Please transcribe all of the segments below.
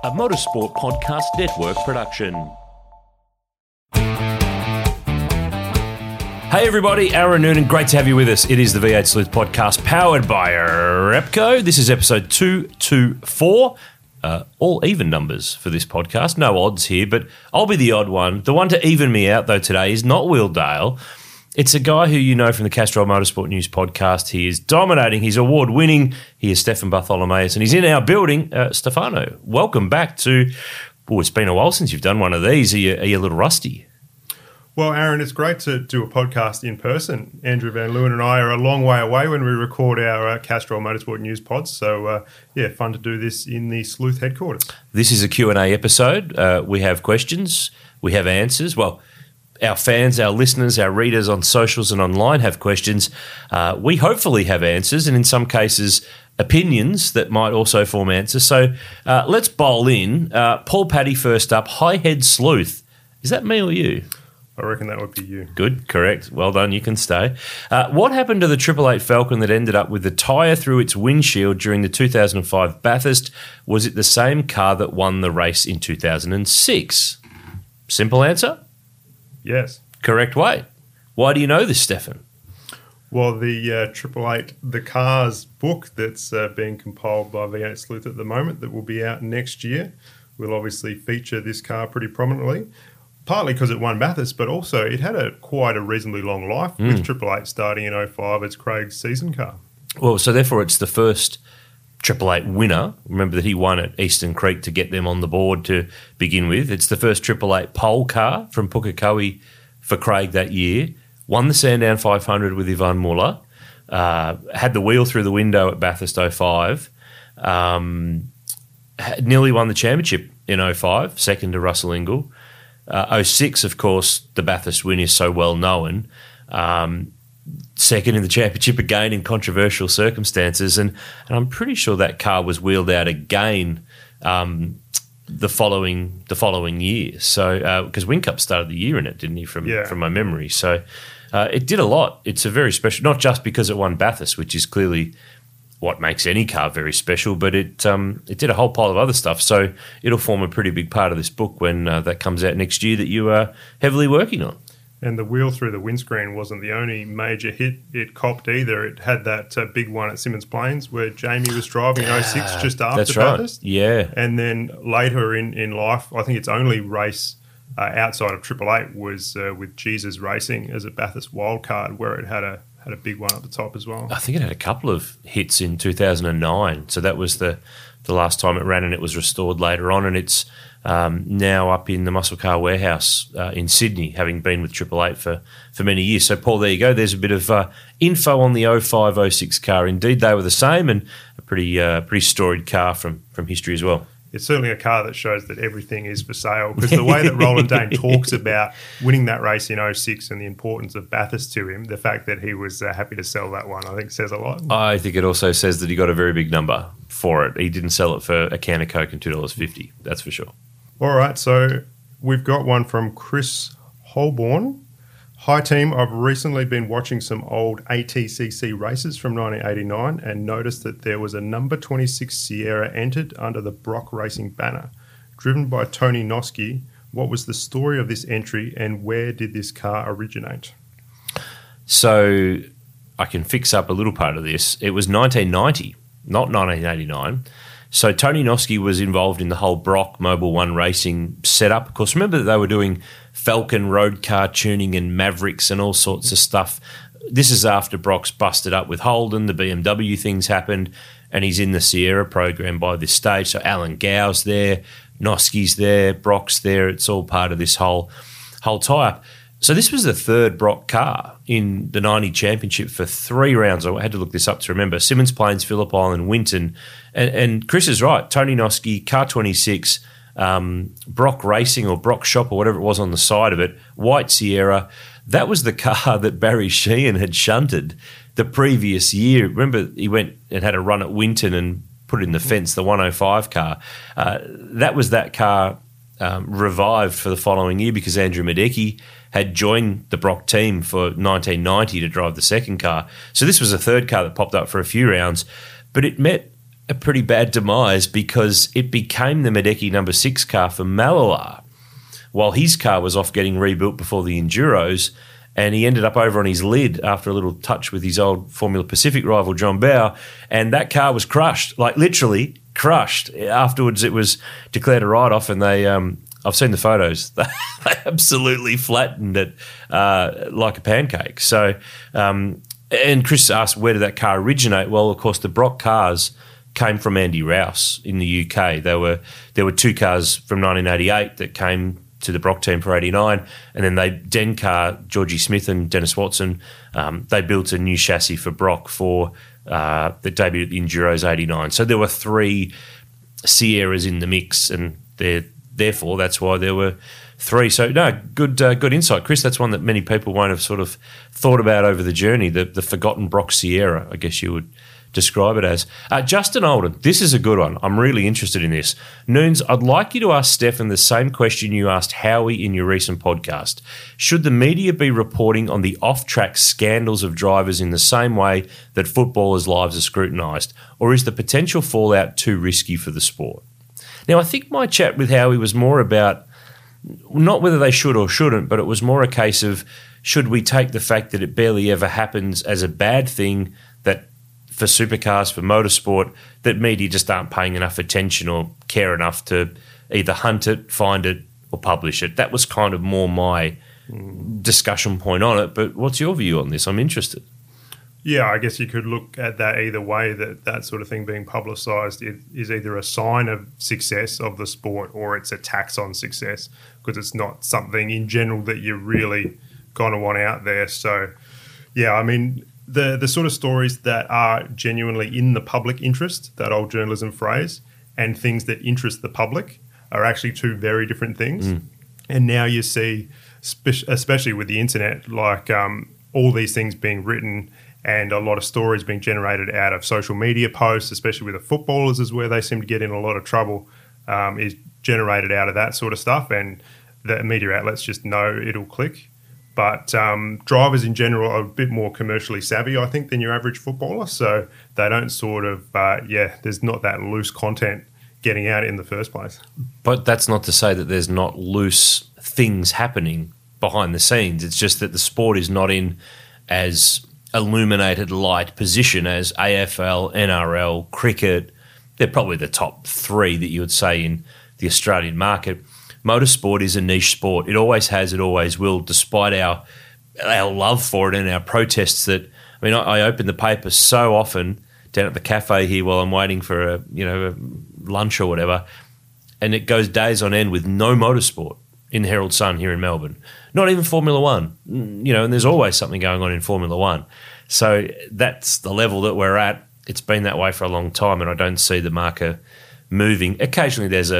a Motorsport Podcast Network production. Hey everybody, Aaron Noonan, great to have you with us. It is the V8 Sleuth Podcast powered by Repco. This is episode 224. All even numbers for this podcast, no odds here, but I'll be the odd one. The one to even me out though today is not Will Dale. It's a guy who you know from the Castrol Motorsport News podcast. He is dominating. He's award-winning. He is Stefan Bartholomaeus, and he's in our building. Stefano, welcome back to... Oh, it's been a while since you've done one of these. Are you a little rusty? Well, Aaron, it's great to do a podcast in person. Andrew Van Leeuwen and I are a long way away when we record our Castrol Motorsport News pods. So, fun to do this in the Sleuth headquarters. This is a Q&A episode. We have questions. We have answers. Well, our fans, our listeners, our readers on socials and online have questions. We hopefully have answers, and in some cases, opinions that might also form answers. So let's bowl in. Paul Paddy first up. High Head Sleuth. Is that me or you? I reckon that would be you. Good, correct. Well done, you can stay. What happened to the 888 Falcon that ended up with the tyre through its windshield during the 2005 Bathurst? Was it the same car that won the race in 2006? Simple answer? Yes. Correct way. Why do you know this, Stefan? Well, the 888, the Cars book that's being compiled by V8 Sleuth at the moment that will be out next year will obviously feature this car pretty prominently. Partly because it won Bathurst, but also it had quite a reasonably long life with 888 starting in 05 as Craig's season car. Well, so therefore it's the first 888 winner. Remember that he won at Eastern Creek to get them on the board to begin with. It's the first 888 pole car from Pukekohe for Craig that year. Won the Sandown 500 with Yvonne Muller. Had the wheel through the window at Bathurst 05. Nearly won the championship in 05, second to Russell Ingall. 06, of course, the Bathurst win is so well known. Second in the championship again in controversial circumstances, and I'm pretty sure that car was wheeled out again the following year. So because Whincup started the year in it, didn't he? From my memory, so it did a lot. It's a very special, not just because it won Bathurst, which is clearly what makes any car very special, but it did a whole pile of other stuff. So it'll form a pretty big part of this book when that comes out next year that you are heavily working on. And the wheel through the windscreen wasn't the only major hit it copped either. It had that big one at Symmons Plains where Jamie was driving in 06 just after that's right. Bathurst. Yeah. And then later in life, I think its only race outside of 888 was with Jesus Racing as a Bathurst wildcard where it had a big one at the top as well. I think it had a couple of hits in 2009. So that was the last time it ran, and it was restored later on, and it's now up in the Muscle Car Warehouse in Sydney, having been with 888 for many years. So, Paul, there you go. There's a bit of info on the 05-06 car. Indeed, they were the same, and a pretty storied car from history as well. It's certainly a car that shows that everything is for sale, because the way that Roland Dane talks about winning that race in 06 and the importance of Bathurst to him, the fact that he was happy to sell that one, I think says a lot. I think it also says that he got a very big number for it. He didn't sell it for a can of Coke and $2.50, that's for sure. All right, so we've got one from Chris Holborn. Hi team, I've recently been watching some old ATCC races from 1989 and noticed that there was a number 26 Sierra entered under the Brock Racing banner. Driven by Tony Noske, what was the story of this entry and where did this car originate? So I can fix up a little part of this. It was 1990, not 1989. So Tony Noske was involved in the whole Brock Mobile One Racing setup. Of course, remember that they were doing Falcon road car tuning and Mavericks and all sorts of stuff. This is after Brock's busted up with Holden, the BMW things happened, and he's in the Sierra program by this stage. So Alan Gow's there, Noske's there, Brock's there. It's all part of this whole tie-up. So this was the third Brock car in the 90 championship for 3 rounds. I had to look this up to remember. Symmons Plains, Phillip Island, Winton. And Chris is right. Tony Noske, car 26, Brock Racing or Brock Shop or whatever it was on the side of it, white Sierra. That was the car that Barry Sheehan had shunted the previous year. Remember, he went and had a run at Winton and put it in the fence, the 105 car. That was that car revived for the following year because Andrew Madecki had joined the Brock team for 1990 to drive the second car. So this was a third car that popped up for a few rounds, but it met a pretty bad demise because it became the Medecky number 6 car for Maloa while his car was off getting rebuilt before the Enduros, and he ended up over on his lid after a little touch with his old Formula Pacific rival John Bowe, and that car was crushed, like literally crushed. Afterwards it was declared a write-off, and they I've seen the photos. They absolutely flattened it like a pancake. So, and Chris asked, where did that car originate? Well, of course, the Brock cars came from Andy Rouse in the UK. There were 2 cars from 1988 that came to the Brock team for 89, and then Dencar, Georgie Smith and Dennis Watson, they built a new chassis for Brock for the debut at the Enduros 89. So there were 3 Sierras in the mix, and therefore that's why there were 3. So no, good insight, Chris. That's one that many people won't have sort of thought about over the journey, the forgotten Brock Sierra, I guess you would describe it as. Justin Alden, this is a good one. I'm really interested in this. Noons, I'd like you to ask Stefan the same question you asked Howie in your recent podcast. Should the media be reporting on the off-track scandals of drivers in the same way that footballers' lives are scrutinised, or is the potential fallout too risky for the sport? Now, I think my chat with Howie was more about not whether they should or shouldn't, but it was more a case of should we take the fact that it barely ever happens as a bad thing, that for supercars, for motorsport, that media just aren't paying enough attention or care enough to either hunt it, find it, or publish it. That was kind of more my discussion point on it. But what's your view on this? I'm interested. Yeah, I guess you could look at that either way, that sort of thing being publicised is either a sign of success of the sport or it's a tax on success, because it's not something in general that you're really going to want out there. So, yeah, I mean, the sort of stories that are genuinely in the public interest, that old journalism phrase, and things that interest the public are actually 2 very different things. And now you see, especially with the internet, like all these things being written and a lot of stories being generated out of social media posts, especially with the footballers is where they seem to get in a lot of trouble, is generated out of that sort of stuff. And the media outlets just know it'll click. But drivers in general are a bit more commercially savvy, I think, than your average footballer. So they don't sort of, there's not that loose content getting out in the first place. But that's not to say that there's not loose things happening behind the scenes. It's just that the sport is not in as illuminated light position as AFL, NRL, cricket. They're probably the top 3 that you would say in the Australian market. Motorsport is a niche sport. It always has, it always will, despite our love for it and our protests that, I mean, I open the paper so often down at the cafe here while I'm waiting for a lunch or whatever, and it goes days on end with no motorsport in the Herald Sun here in Melbourne. Not even Formula One, and there's always something going on in Formula One. So that's the level that we're at. It's been that way for a long time, and I don't see the marker moving. Occasionally there's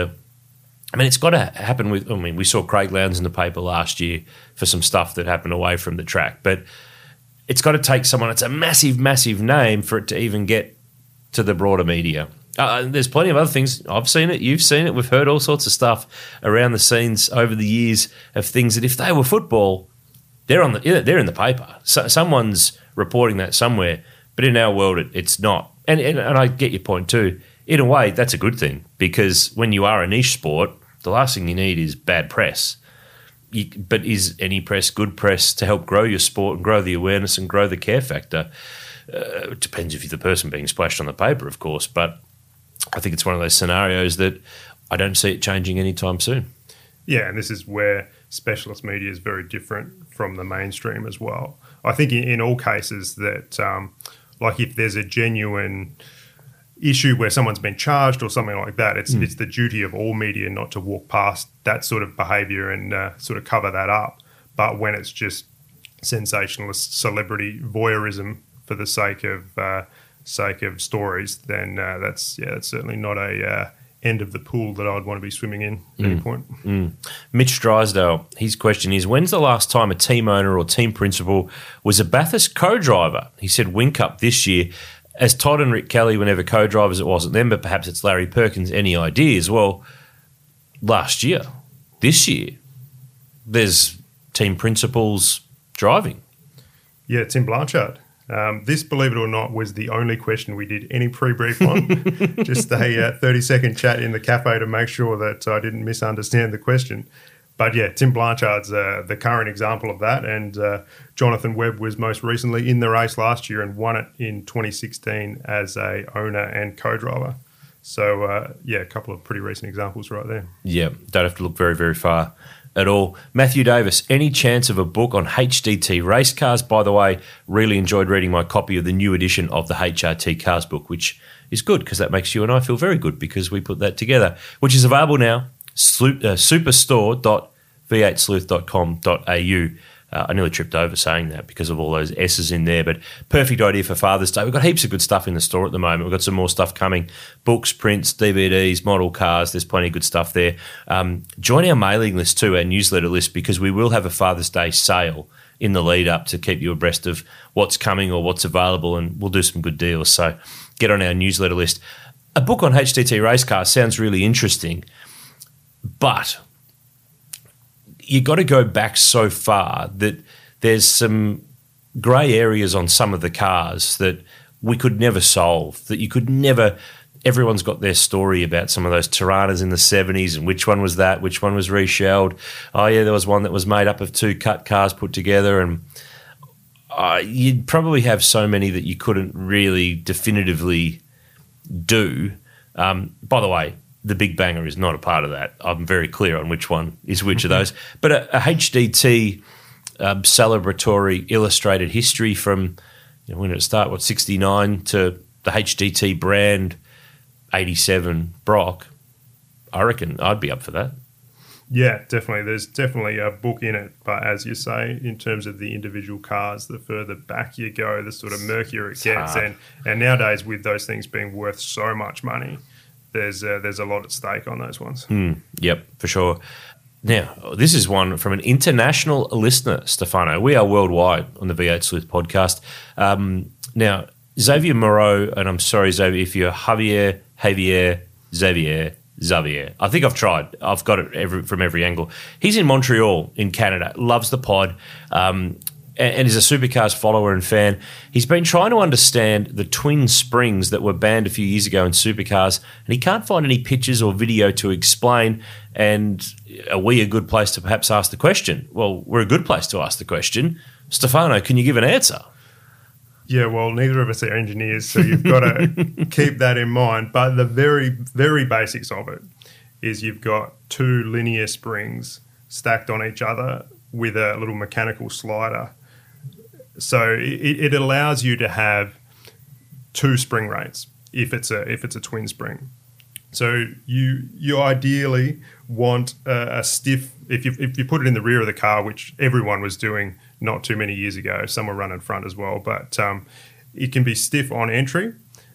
it's got to happen with, we saw Craig Lowndes in the paper last year for some stuff that happened away from the track, but it's got to take someone that's a massive, massive name for it to even get to the broader media. There's plenty of other things. I've seen it. You've seen it. We've heard all sorts of stuff around the scenes over the years of things that if they were football, they're in the paper. So, someone's reporting that somewhere, but in our world, it's not. And I get your point too. In a way, that's a good thing, because when you are a niche sport, the last thing you need is bad press. But is any press good press to help grow your sport and grow the awareness and grow the care factor? It depends if you're the person being splashed on the paper, of course, but I think it's one of those scenarios that I don't see it changing anytime soon. Yeah, and this is where specialist media is very different from the mainstream as well. I think in all cases that, like if there's a genuine issue where someone's been charged or something like that, it's the duty of all media not to walk past that sort of behaviour and sort of cover that up. But when it's just sensationalist celebrity voyeurism for the sake of stories, then that's certainly not a end of the pool that I'd want to be swimming in at any point. Mitch Drysdale, his question is, when's the last time a team owner or team principal was a Bathurst co-driver? He said Whincup this year. As Todd and Rick Kelly, whenever co-drivers, it wasn't them, but perhaps it's Larry Perkins. Any ideas? Well, last year, this year, there's team principals driving. Yeah, Tim Blanchard. This, believe it or not, was the only question we did any pre-brief on. Just a 30-second chat in the cafe to make sure that I didn't misunderstand the question. But yeah, Tim Blanchard's the current example of that, and Jonathan Webb was most recently in the race last year and won it in 2016 as a owner and co-driver. So a couple of pretty recent examples right there. Yeah, don't have to look very, very far at all. Matthew Davis, any chance of a book on HDT race cars? By the way, really enjoyed reading my copy of the new edition of the HRT Cars book, which is good because that makes you and I feel very good because we put that together, which is available now. Superstore.v8sleuth.com.au. I nearly tripped over saying that because of all those S's in there, but perfect idea for Father's Day. We've got heaps of good stuff in the store at the moment. We've got some more stuff coming, books, prints, DVDs, model cars. There's plenty of good stuff there. Join our mailing list too, our newsletter list, because we will have a Father's Day sale in the lead up to keep you abreast of what's coming or what's available, and we'll do some good deals. So get on our newsletter list. A book on HDT race cars sounds really interesting, but you got to go back so far that there's some grey areas on some of the cars that we could never solve, that you could never – everyone's got their story about some of those Tiranas in the 70s and which one was that, which one was reshelled. Oh, yeah, there was one that was made up of two cut cars put together, and you'd probably have so many that you couldn't really definitively do. By the way, the Big Banger is not a part of that. I'm very clear on which one is which of those. But a HDT celebratory illustrated history from, when did it start, 69 to the HDT brand 87 Brock, I reckon I'd be up for that. Yeah, definitely. There's definitely a book in it. But as you say, in terms of the individual cars, the further back you go, the sort of murkier it gets. And nowadays, with those things being worth so much money, there's a lot at stake on those ones. Yep, for sure. Now, this is one from an international listener, Stefano. We are worldwide on the V8 Sleuth podcast. Now, Xavier Moreau, and I'm sorry, Xavier, if you're Javier, Xavier. I think I've tried. I've got it from every angle. He's in Montreal in Canada, loves the pod, and is a Supercars follower and fan. He's been trying to understand the twin springs that were banned a few years ago in Supercars, and he can't find any pictures or video to explain. And are we a good place to perhaps ask the question? Well, we're a good place to ask the question. Stefano, can you give an answer? Yeah, well, neither of us are engineers, so you've got to keep that in mind. But the very, very basics of it is you've got two linear springs stacked on each other with a little mechanical slider. So it allows you to have two spring rates if it's a twin spring. So you ideally want a stiff, if you put it in the rear of the car, which everyone was doing not too many years ago. Some were running front as well, but it can be stiff on entry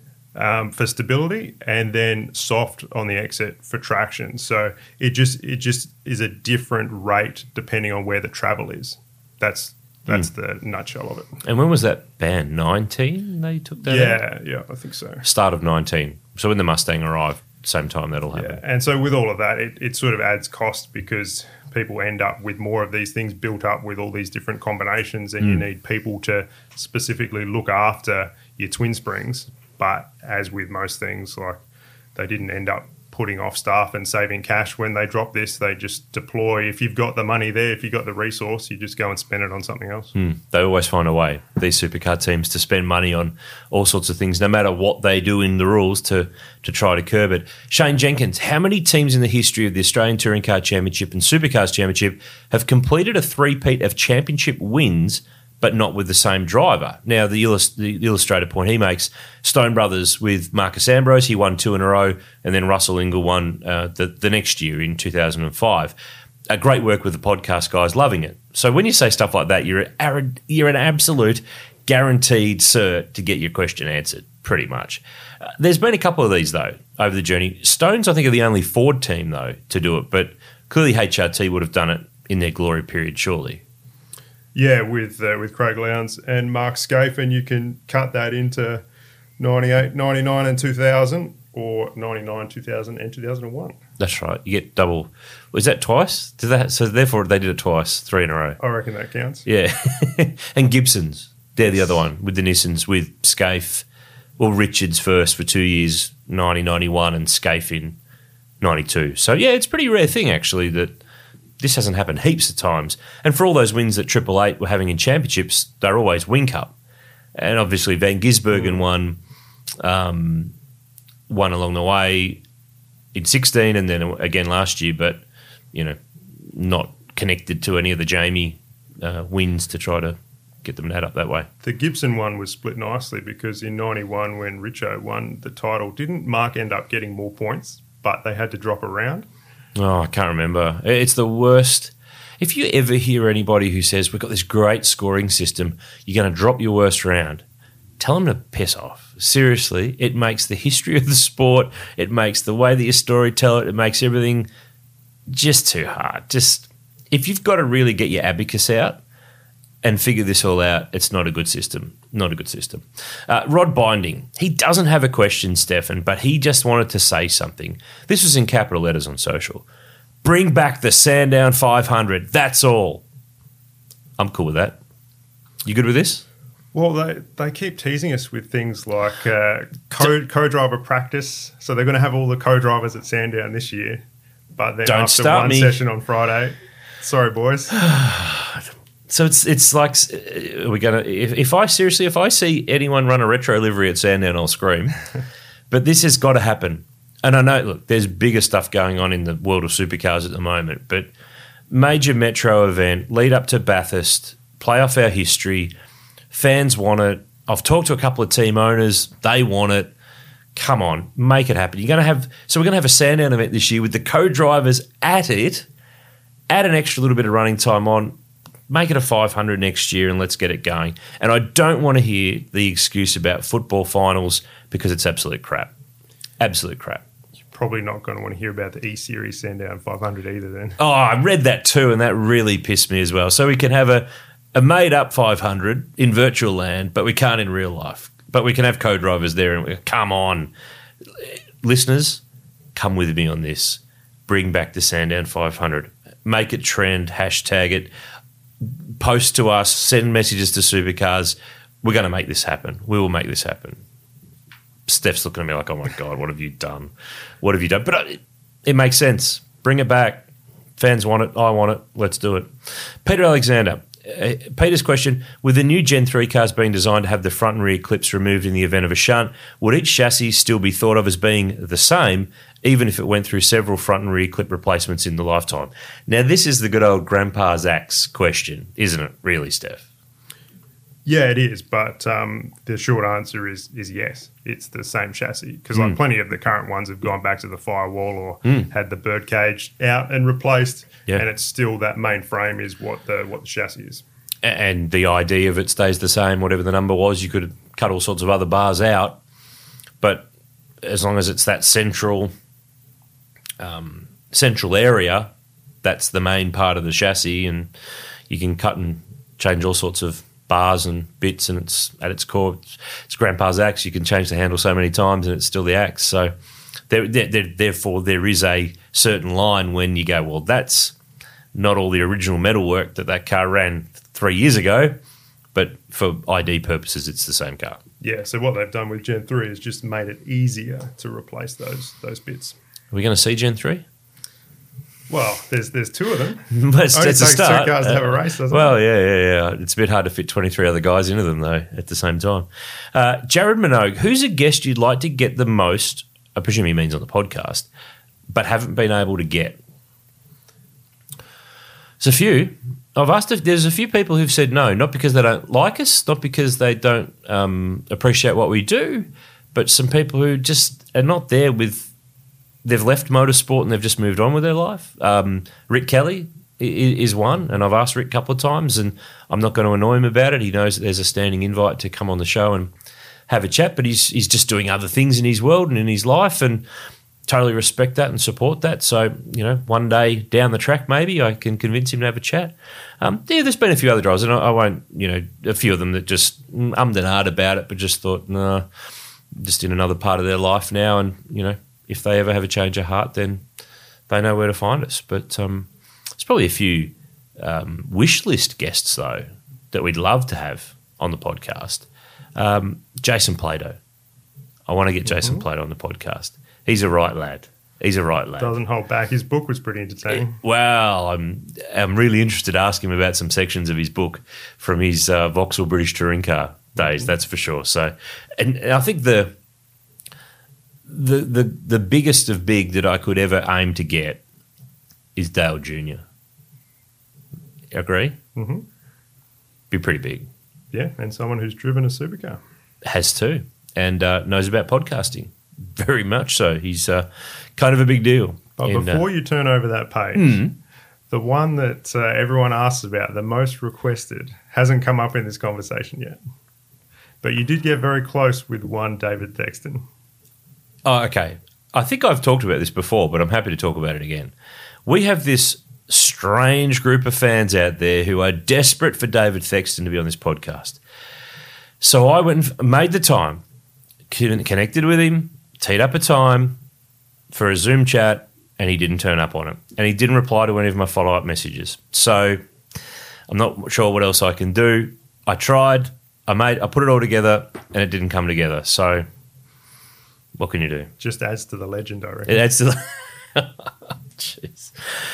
for stability, and then soft on the exit for traction. So it just is a different rate depending on where the travel is. That's the nutshell of it. And when was that banned? 19 they took that out? Yeah, I think so. Start of 19. So when the Mustang arrived, same time that'll happen. Yeah, and so with all of that, it sort of adds cost because people end up with more of these things built up with all these different combinations, and you need people to specifically look after your twin springs. But as with most things, like they didn't end up putting off staff and saving cash when they drop this. They just deploy. If you've got the money there, if you've got the resource, you just go and spend it on something else. They always find a way, these supercar teams, to spend money on all sorts of things, no matter what they do in the rules to try to curb it. Shane Jenkins, how many teams in the history of the Australian Touring Car Championship and Supercars Championship have completed a three-peat of championship wins but not with the same driver? Now, the illustrated point he makes, Stone Brothers with Marcus Ambrose, he won 2 in a row, and then Russell Ingall won the next year in 2005. Great work with the podcast, guys, loving it. So when you say stuff like that, you're an absolute guaranteed cert to get your question answered, pretty much. There's been a couple of these, though, over the journey. Stones, I think, are the only Ford team, though, to do it, but clearly HRT would have done it in their glory period, surely. Yeah, with Craig Lowndes and Mark Scaife, and you can cut that into 98, 99 and 2000, or 99, 2000 and 2001. That's right. You get double. Was that twice? So therefore they did it twice, 3 in a row. I reckon that counts. Yeah. And Gibson's. They're the other one with the Nissans, with Scaife. Well, Richards first for 2 years, 90, 91, and Scaife in 92. So, yeah, it's a pretty rare thing, actually, that this hasn't happened heaps of times. And for all those wins that Triple Eight were having in championships, they're always Wing Cup. And obviously Van Gisbergen won along the way in 16 and then again last year, but, not connected to any of the Jamie wins to try to get them to add up that way. The Gibson one was split nicely because in 91 when Richo won the title, didn't Mark end up getting more points, but they had to drop a round? Oh, I can't remember. It's the worst. If you ever hear anybody who says, we've got this great scoring system, you're going to drop your worst round, tell them to piss off. Seriously, it makes the history of the sport, it makes the way that you storytell it, it makes everything just too hard. Just, if you've got to really get your abacus out and figure this all out, it's not a good system. Not a good system. Rod Binding, he doesn't have a question, Stefan, but he just wanted to say something. This was in capital letters on social. Bring back the Sandown 500. That's all. I'm cool with that. You good with this? Well, they keep teasing us with things like co-driver practice. So they're going to have all the co-drivers at Sandown this year. But then after one session on Friday, sorry, boys. So it's like, are we gonna? If I see anyone run a retro livery at Sandown, I'll scream. But this has got to happen. And I know, look, there's bigger stuff going on in the world of supercars at the moment. But major metro event, lead up to Bathurst, play off our history. Fans want it. I've talked to a couple of team owners. They want it. Come on, make it happen. We're going to have a Sandown event this year with the co-drivers at it. Add an extra little bit of running time on. Make it a 500 next year and let's get it going. And I don't want to hear the excuse about football finals because it's absolute crap. Absolute crap. You're probably not going to want to hear about the E-Series Sandown 500 either then. Oh, I read that too, and that really pissed me as well. So we can have a made-up 500 in virtual land, but we can't in real life. But we can have co-drivers there. And come on. Listeners, come with me on this. Bring back the Sandown 500. Make it trend. Hashtag it. Post to us, send messages to Supercars. We're going to make this happen. We will make this happen. Steph's looking at me like, oh, my God, what have you done? What have you done? But it makes sense. Bring it back. Fans want it. I want it. Let's do it. Peter Alexander. Peter's question, with the new Gen 3 cars being designed to have the front and rear clips removed in the event of a shunt, would each chassis still be thought of as being the same, even if it went through several front and rear clip replacements in the lifetime? Now, this is the good old Grandpa's axe question, isn't it, really, Steph? Yeah, it is, but the short answer is yes. It's the same chassis because like plenty of the current ones have gone back to the firewall or had the bird cage out and replaced, and it's still that main frame is what the chassis is. And the ID of it stays the same, whatever the number was. You could cut all sorts of other bars out, but as long as it's that central area, that's the main part of the chassis, and you can cut and change all sorts of bars and bits, and it's at its core, it's Grandpa's axe. You can change the handle so many times, and it's still the axe. So, therefore, there is a certain line when you go, well, that's not all the original metalwork that car ran 3 years ago, but for ID purposes, it's the same car. Yeah. So what they've done with Gen 3 is just made it easier to replace those bits. Are we going to see Gen 3? Well, there's two of them. It's a start. Two cars to have a race, doesn't it? Well, yeah. It's a bit hard to fit 23 other guys into them, though, at the same time. Jared Minogue, who's a guest you'd like to get the most, I presume he means on the podcast, but haven't been able to get? There's a few. I've asked if there's a few people who've said no, not because they don't like us, not because they don't appreciate what we do, but some people who just are not there with. They've left motorsport and they've just moved on with their life. Rick Kelly is one, and I've asked Rick a couple of times, and I'm not going to annoy him about it. He knows that there's a standing invite to come on the show and have a chat, but he's just doing other things in his world and in his life, and totally respect that and support that. So, one day down the track, maybe I can convince him to have a chat. There's been a few other drivers, and I won't, a few of them that just ummed and ahed about it, but just thought, no, just in another part of their life now, and, if they ever have a change of heart, then they know where to find us. But there's probably a few wish list guests, though, that we'd love to have on the podcast. Jason Plato. I want to get Jason Plato on the podcast. He's a right lad. Doesn't hold back. His book was pretty entertaining. Well, I'm really interested to ask him about some sections of his book from his Vauxhall British touring car days. That's for sure. So, and I think the biggest of big that I could ever aim to get is Dale Jr. Agree? Mm-hmm. Be pretty big. Yeah, and someone who's driven a supercar. Has too, and knows about podcasting. Very much so. He's kind of a big deal. But before you turn over that page, the one that everyone asks about, the most requested, hasn't come up in this conversation yet. But you did get very close with one David Thexton. Oh, okay. I think I've talked about this before, but I'm happy to talk about it again. We have this strange group of fans out there who are desperate for David Thexton to be on this podcast. So I went and made the time, connected with him, teed up a time for a Zoom chat, and he didn't turn up on it. And he didn't reply to any of my follow-up messages. So I'm not sure what else I can do. I tried, I put it all together, and it didn't come together. So what can you do? Just adds to the legend, I reckon. It adds to the... Jeez.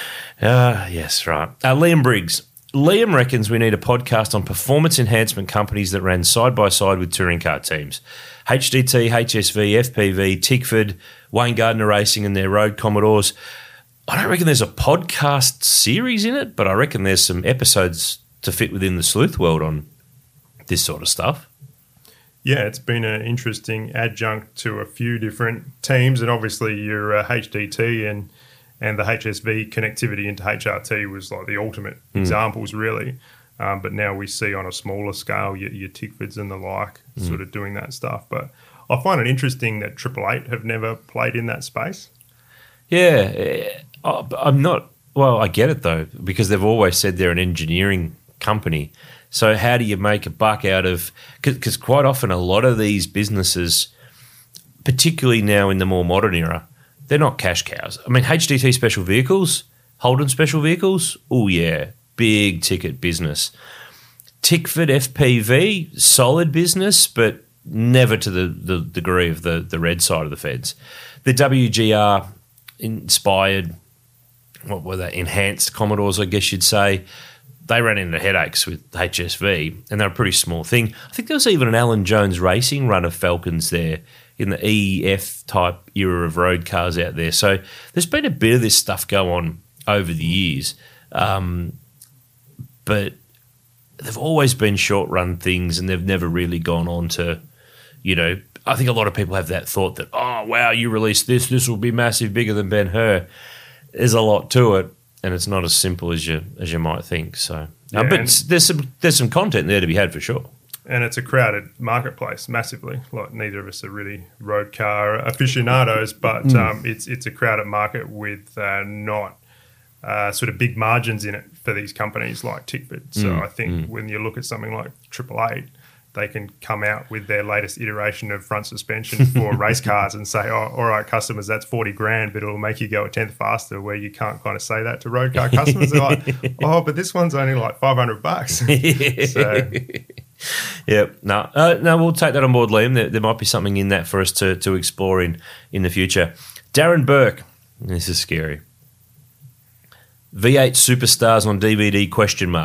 Yes, right. Liam Briggs. Liam reckons we need a podcast on performance enhancement companies that ran side by side with touring car teams. HDT, HSV, FPV, Tickford, Wayne Gardner Racing and their road Commodores. I don't reckon there's a podcast series in it, but I reckon there's some episodes to fit within the sleuth world on this sort of stuff. Yeah, it's been an interesting adjunct to a few different teams, and obviously your HDT and the HSV connectivity into HRT was like the ultimate examples, really. But now we see on a smaller scale your Tickfords and the like sort of doing that stuff. But I find it interesting that Triple Eight have never played in that space. Yeah, I'm not... Well, I get it, though, because they've always said they're an engineering company. So how do you make a buck out of... Because quite often a lot of these businesses, particularly now in the more modern era, they're not cash cows. I mean, HDT special vehicles, Holden special vehicles, oh yeah, big ticket business. Tickford FPV, solid business, but never to the degree of the red side of the fence. The WGR inspired, what were they, enhanced Commodores, I guess you'd say. They ran into headaches with HSV, and they're a pretty small thing. I think there was even an Alan Jones Racing run of Falcons there in the EF type era of road cars out there. So there's been a bit of this stuff go on over the years. But they've always been short run things, and they've never really gone on to, you know, I think a lot of people have that thought that, oh, wow, you released this will be massive, bigger than Ben-Hur. There's a lot to it, and it's not as simple as you might think. So, Yeah, but there's some content there to be had for sure. And it's a crowded marketplace massively. Like, neither of us are really road car aficionados, but it's a crowded market with not sort of big margins in it for these companies like Tickford. So I think when you look at something like Triple Eight, they can come out with their latest iteration of front suspension for race cars and say, oh, all right, customers, that's 40 grand, but it'll make you go a tenth faster, where you can't kind of say that to road car customers. They're like, oh, but this one's only like $500. So... Yep. No, we'll take that on board, Liam. There might be something in that for us to explore in the future. Darren Burke. This is scary. V8 Superstars on DVD ?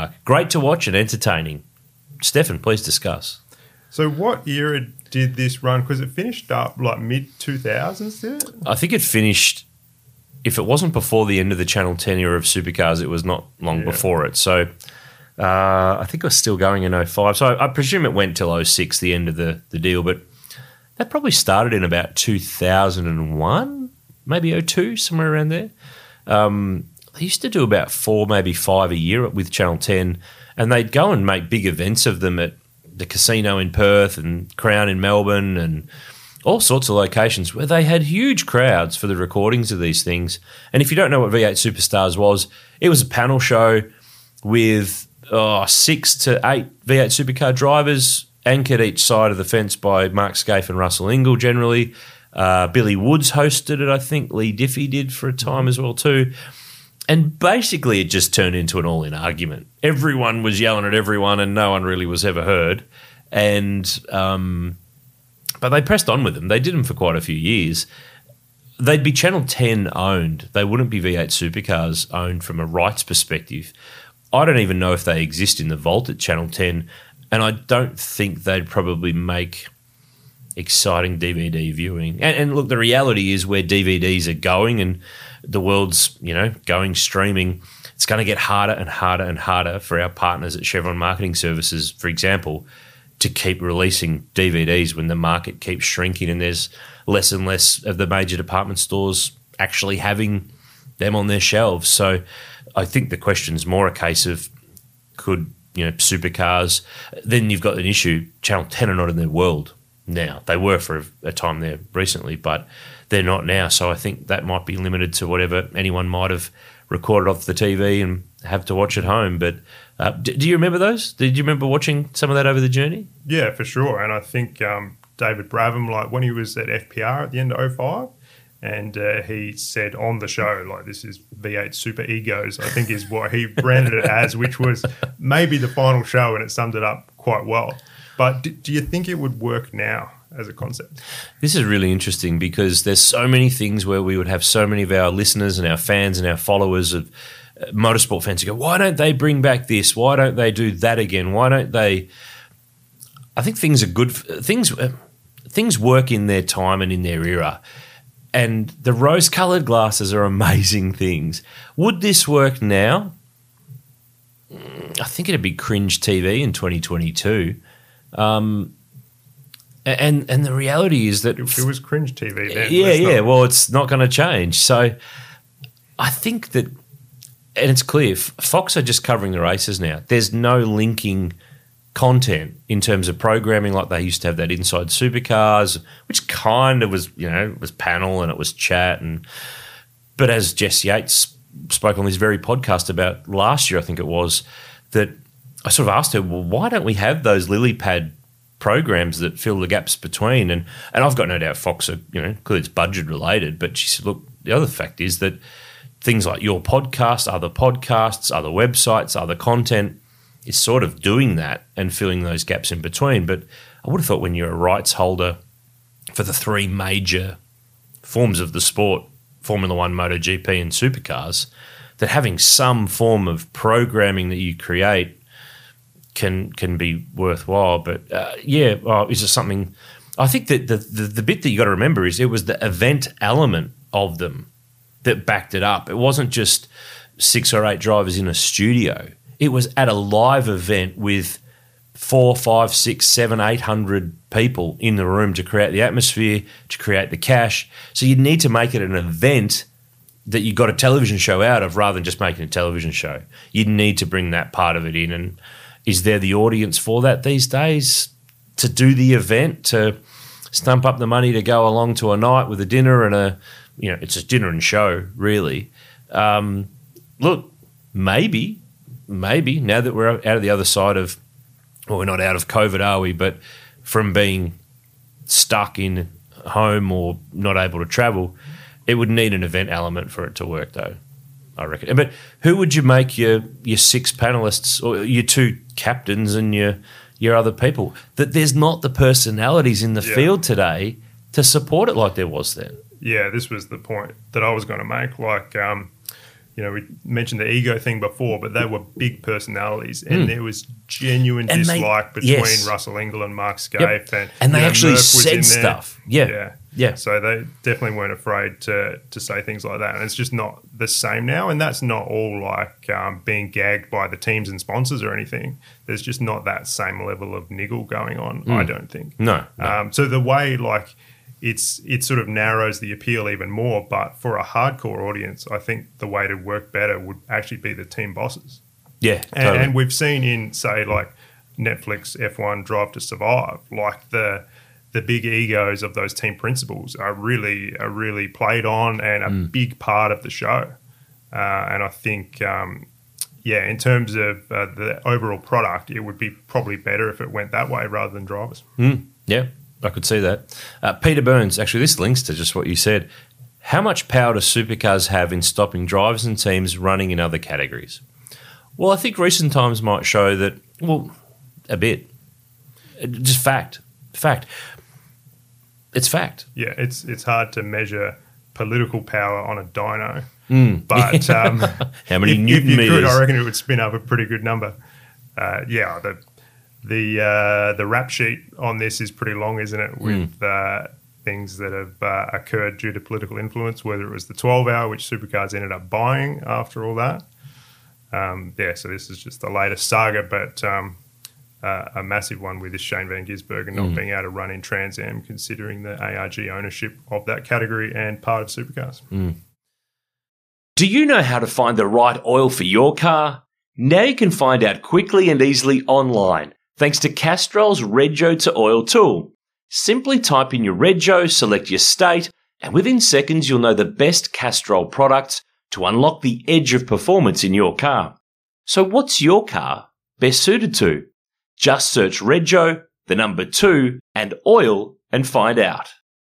Great to watch and entertaining. Stefan, please discuss. So what era did this run? Because it finished up like mid-2000s, did it? I think it finished, if it wasn't before the end of the Channel 10 era of supercars, it was not long before it. So... I think it was still going in 05. So I presume it went till 06, the end of the deal. But that probably started in about 2001, maybe 02, somewhere around there. They used to do about 4, maybe 5 a year with Channel 10. And they'd go and make big events of them at the Casino in Perth and Crown in Melbourne and all sorts of locations where they had huge crowds for the recordings of these things. And if you don't know what V8 Superstars was, it was a panel show with... 6 to 8 V8 supercar drivers anchored each side of the fence by Mark Scaife and Russell Ingall generally. Billy Woods hosted it, I think. Lee Diffie did for a time as well too. And basically it just turned into an all-in argument. Everyone was yelling at everyone and no one really was ever heard. And but they pressed on with them. They did them for quite a few years. They'd be Channel 10 owned. They wouldn't be V8 Supercars owned from a rights perspective. I don't even know if they exist in the vault at Channel 10, and I don't think they'd probably make exciting DVD viewing. And look, the reality is where DVDs are going and the world's, going streaming, it's going to get harder and harder and harder for our partners at Chevron Marketing Services, for example, to keep releasing DVDs when the market keeps shrinking and there's less and less of the major department stores actually having them on their shelves. So I think the question's more a case of could, supercars, then you've got an issue, Channel 10 are not in their world now. They were for a time there recently, but they're not now. So I think that might be limited to whatever anyone might have recorded off the TV and have to watch at home. But do you remember those? Did you remember watching some of that over the journey? Yeah, for sure. And I think David Bravham, like when he was at FPR at the end of 2005, and he said on the show, like, this is V8 Super Egos, I think is what he branded it as, which was maybe the final show, and it summed it up quite well. But do you think it would work now as a concept? This is really interesting because there's so many things where we would have so many of our listeners and our fans and our followers of motorsport fans who go, why don't they bring back this? Why don't they do that again? Why don't they? I think things are good. Things work in their time and in their era. And the rose-coloured glasses are amazing things. Would this work now? I think it'd be cringe TV in 2022. And the reality is that it was cringe TV then. Yeah. Well, it's not going to change. So I think that, and it's clear, Fox are just covering the races now. There's no linking content in terms of programming like they used to have that Inside Supercars, which kind of was, it was panel and it was chat. But as Jess Yates spoke on this very podcast about last year, I think it was, that I sort of asked her, well, why don't we have those lily pad programs that fill the gaps between? And I've got no doubt Fox are, clearly it's budget related, but she said, look, the other fact is that things like your podcast, other podcasts, other websites, other content is sort of doing that and filling those gaps in between. But I would have thought when you're a rights holder for the three major forms of the sport, Formula One, MotoGP and Supercars, that having some form of programming that you create can be worthwhile. But is there something? I think that the bit that you got to remember is it was the event element of them that backed it up. It wasn't just 6 or 8 drivers in a studio. It was at a live event with 4, 5, 6, 7, 800 people in the room to create the atmosphere, to create the cash. So you need to make it an event that you got a television show out of rather than just making a television show. You need to bring that part of it in. And is there the audience for that these days to do the event, to stump up the money to go along to a night with a dinner and it's a dinner and show, really. Look, maybe now that we're out of the other side of, well, we're not out of COVID, are we? But from being stuck in home or not able to travel, it would need an event element for it to work, though, I reckon. But who would you make your 6 panelists or your 2 captains and your other people? That there's not the personalities in the field today to support it like there was then. Yeah, this was the point that I was going to make. Like, we mentioned the ego thing before, but they were big personalities, and there was genuine dislike between Russell Ingall and Mark Skaife, and they actually said stuff. Yeah. So they definitely weren't afraid to say things like that, and it's just not the same now. And that's not all like being gagged by the teams and sponsors or anything. There's just not that same level of niggle going on. I don't think. No. So the way it sort of narrows the appeal even more. But for a hardcore audience, I think the way to work better would actually be the team bosses. Yeah, totally. And we've seen in, say, like Netflix F1 Drive to Survive, like the big egos of those team principals are really played on and a big part of the show. And I think, in terms of the overall product, it would be probably better if it went that way rather than drivers. Yeah. I could see that. Peter Burns, actually this links to just what you said. How much power do supercars have in stopping drivers and teams running in other categories? Well, I think recent times might show that, a bit. Just fact. It's fact. Yeah, it's hard to measure political power on a dyno. But how many if Newton you meters? could, I reckon it would spin up a pretty good number. The rap sheet on this is pretty long, isn't it? With things that have occurred due to political influence, whether it was the 12-hour, which Supercars ended up buying after all that. So this is just the latest saga, but a massive one with this Shane Van Gisbergen not being able to run in Trans Am, considering the ARG ownership of that category and part of Supercars. Do you know how to find the right oil for your car? Now you can find out quickly and easily online, thanks to Castrol's Rego to Oil tool. Simply type in your Rego, select your state, and within seconds you'll know the best Castrol products to unlock the edge of performance in your car. So what's your car best suited to? Just search Rego, the number 2, and oil and find out.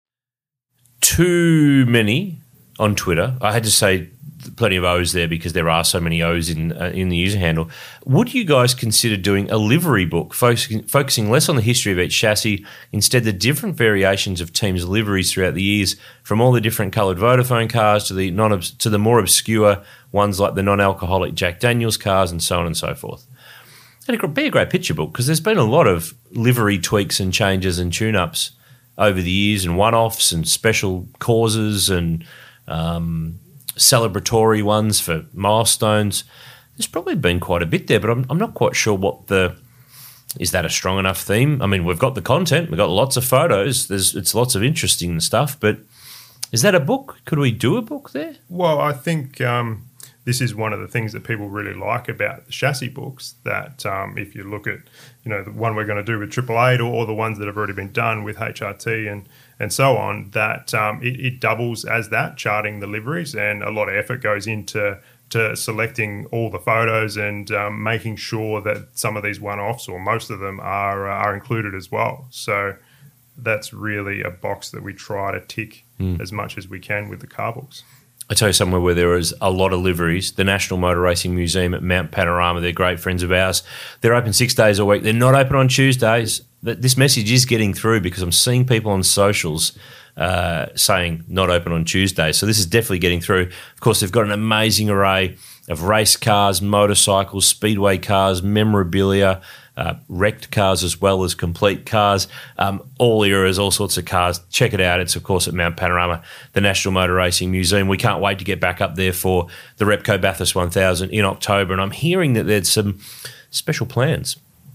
Too many on Twitter. I had to say plenty of O's there because there are so many O's in the user handle. Would you guys consider doing a livery book focusing less on the history of each chassis, instead the different variations of teams' liveries throughout the years, from all the different coloured Vodafone cars to the more obscure ones like the non-alcoholic Jack Daniels cars and so on and so forth? It'd be a great picture book because there's been a lot of livery tweaks and changes and tune-ups over the years, and one-offs and special causes and celebratory ones for milestones. There's probably been quite a bit there, but I'm not quite sure is that a strong enough theme? I mean, we've got the content, we've got lots of photos, it's lots of interesting stuff, but is that a book? Could we do a book there? Well, I think this is one of the things that people really like about the chassis books, that if you look at, the one we're going to do with 888 or the ones that have already been done with HRT and so on, that it doubles as that, charting the liveries, and a lot of effort goes into selecting all the photos and making sure that some of these one-offs, or most of them, are included as well. So that's really a box that we try to tick as much as we can with the car books. I tell you somewhere where there is a lot of liveries, the National Motor Racing Museum at Mount Panorama. They're great friends of ours. They're open 6 days a week. They're not open on Tuesdays. This message is getting through because I'm seeing people on socials saying not open on Tuesdays. So this is definitely getting through. Of course, they've got an amazing array of race cars, motorcycles, speedway cars, memorabilia, wrecked cars as well as complete cars, all eras, all sorts of cars. Check it out. It's, of course, at Mount Panorama, the National Motor Racing Museum. We can't wait to get back up there for the Repco Bathurst 1000 in October, and I'm hearing that there's some special plans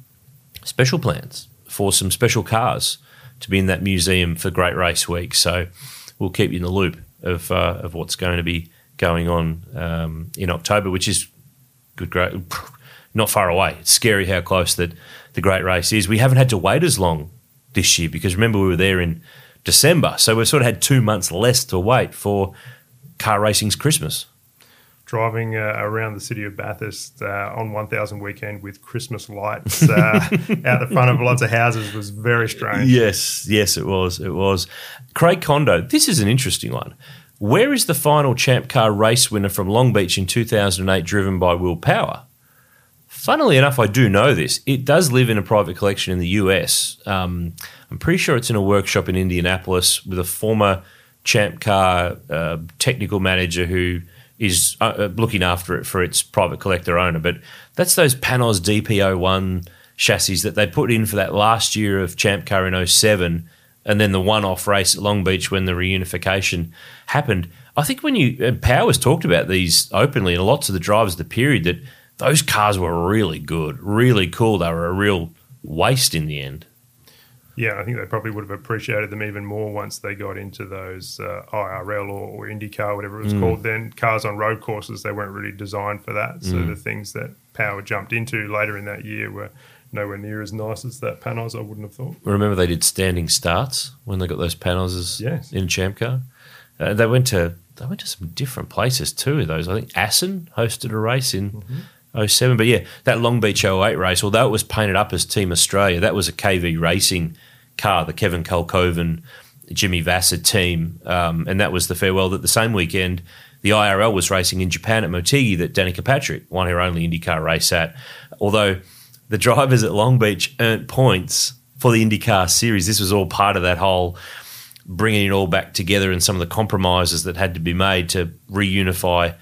for some special cars to be in that museum for Great Race Week. So we'll keep you in the loop of what's going to be going on in October, which is great. Not far away. It's scary how close that the Great Race is. We haven't had to wait as long this year because remember we were there in December, so we've sort of had 2 months less to wait for car racing's Christmas. Driving around the city of Bathurst on 1000 weekend with Christmas lights out the front of lots of houses was very strange. Yes, it was. Craig Kondo, this is an interesting one. Where is the final Champ Car race winner from Long Beach in 2008 driven by Will Power? Funnily enough, I do know this. It does live in a private collection in the US. I'm pretty sure it's in a workshop in Indianapolis with a former Champ Car technical manager who is looking after it for its private collector owner. But that's those Panos DP01 chassis that they put in for that last year of Champ Car in 07 and then the one-off race at Long Beach when the reunification happened. I think when Powers talked about these openly and lots of the drivers of the period, that those cars were really good, really cool. They were a real waste in the end. Yeah, I think they probably would have appreciated them even more once they got into those IRL or IndyCar, whatever it was called. Then cars on road courses, they weren't really designed for that. So the things that Power jumped into later in that year were nowhere near as nice as that Panos, I wouldn't have thought. Remember they did standing starts when they got those Panoses in Champ Car? They went to some different places too, those. I think Assen hosted a race in 07. But yeah, that Long Beach 08 race, although it was painted up as Team Australia, that was a KV Racing car, the Kevin Kalkoven, Jimmy Vassar team. And that was the farewell that the same weekend the IRL was racing in Japan at Motegi that Danica Patrick won her only IndyCar race at. Although the drivers at Long Beach earned points for the IndyCar series. This was all part of that whole bringing it all back together and some of the compromises that had to be made to reunify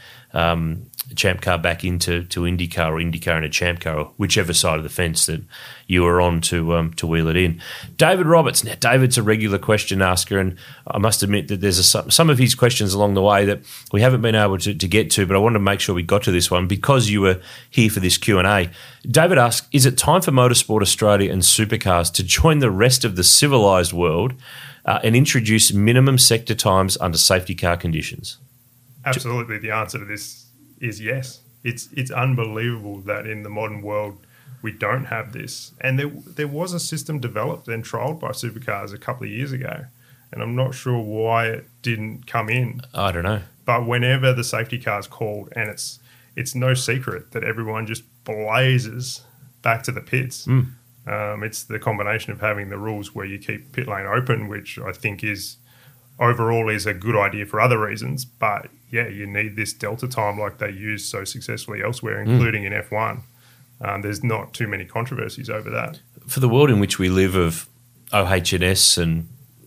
Champ Car back into IndyCar, or IndyCar into Champ Car, or whichever side of the fence that you were on to wheel it in. David Roberts. Now, David's a regular question asker, and I must admit that there's some of his questions along the way that we haven't been able to get to, but I wanted to make sure we got to this one because you were here for this Q&A. David asks, is it time for Motorsport Australia and Supercars to join the rest of the civilised world and introduce minimum sector times under safety car conditions? Absolutely. The answer to this is yes. It's unbelievable that in the modern world we don't have this. And there was a system developed and trialled by Supercars a couple of years ago, and I'm not sure why it didn't come in. I don't know. But whenever the safety car is called, and it's no secret that everyone just blazes back to the pits. It's the combination of having the rules where you keep pit lane open, which I think is overall is a good idea for other reasons. But yeah, you need this delta time like they use so successfully elsewhere, including in F1. There's not too many controversies over that. For the world in which we live of OH&S and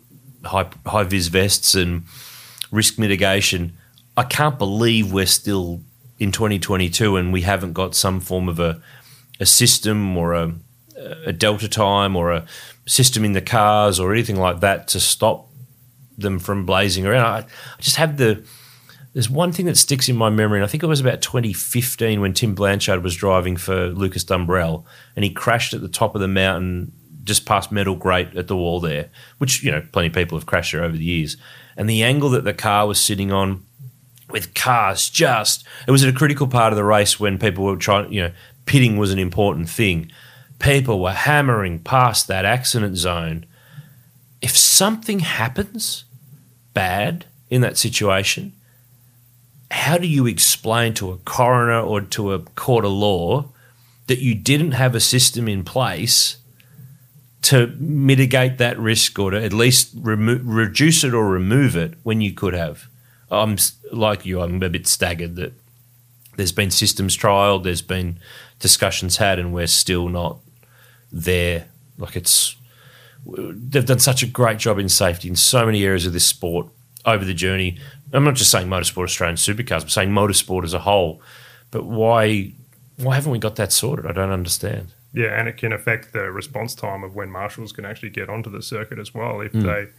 high-vis vests and risk mitigation, I can't believe we're still in 2022 and we haven't got some form of a system or a delta time or a system in the cars or anything like that to stop them from blazing around. I just have there's one thing that sticks in my memory, and I think it was about 2015 when Tim Blanchard was driving for Lucas Dumbrell, and he crashed at the top of the mountain just past Metal Grate at the wall there, which, you know, plenty of people have crashed there over the years. And the angle that the car was sitting on with cars it was at a critical part of the race when people were trying, you know, pitting was an important thing. People were hammering past that accident zone. If something happens bad in that situation, how do you explain to a coroner or to a court of law that you didn't have a system in place to mitigate that risk or to at least reduce it or remove it when you could have? I'm like you, I'm a bit staggered that there's been systems trialled, there's been discussions had, and we're still not there. Like they've done such a great job in safety in so many areas of this sport over the journey. I'm not just saying Motorsport Australia and Supercars, I'm saying motorsport as a whole. But why haven't we got that sorted? I don't understand. Yeah, and it can affect the response time of when marshals can actually get onto the circuit as well if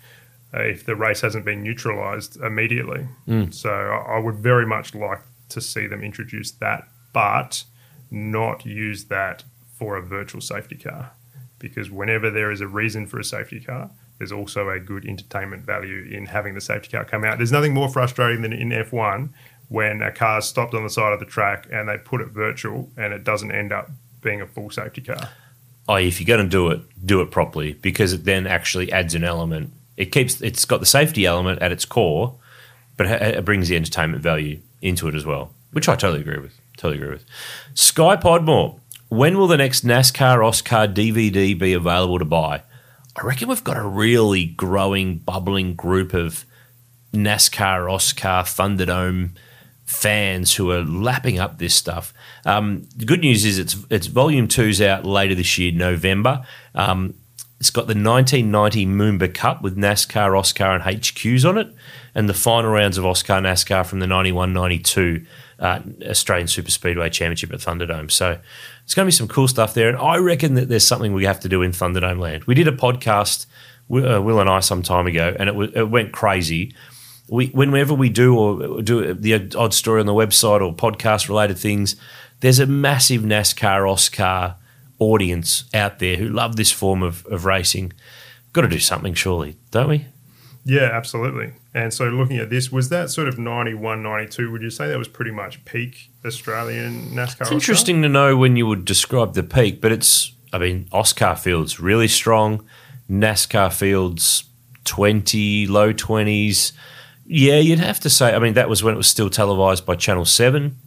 the race hasn't been neutralised immediately. So I would very much like to see them introduce that, but not use that for a virtual safety car, because whenever there is a reason for a safety car, there's also a good entertainment value in having the safety car come out. There's nothing more frustrating than in F1 when a car's stopped on the side of the track and they put it virtual and it doesn't end up being a full safety car. Oh, if you're going to do it properly, because it then actually adds an element. It's got the safety element at its core, but it brings the entertainment value into it as well, which I totally agree with. Sky Podmore, when will the next NASCAR Oscar DVD be available to buy? I reckon we've got a really growing, bubbling group of NASCAR, Oscar, Thunderdome fans who are lapping up this stuff. The good news is it's Volume 2's out later this year, November. It's got the 1990 Moomba Cup with NASCAR, Oscar and HQs on it, and the final rounds of Oscar NASCAR from the 91-92 Australian Super Speedway Championship at Thunderdome. So it's going to be some cool stuff there, and I reckon that there's something we have to do in Thunderdome land. We did a podcast, Will and I, some time ago, and it went crazy. Whenever we do the odd story on the website or podcast-related things, there's a massive NASCAR Oscar audience out there who love this form of racing. Got to do something, surely, don't we? Yeah, absolutely. And so looking at this, was that sort of 91, 92, would you say that was pretty much peak Australian NASCAR? It's interesting to know when you would describe the peak, but Oscar field's really strong. NASCAR field's 20, low 20s. Yeah, you'd have to say, that was when it was still televised by Channel 7.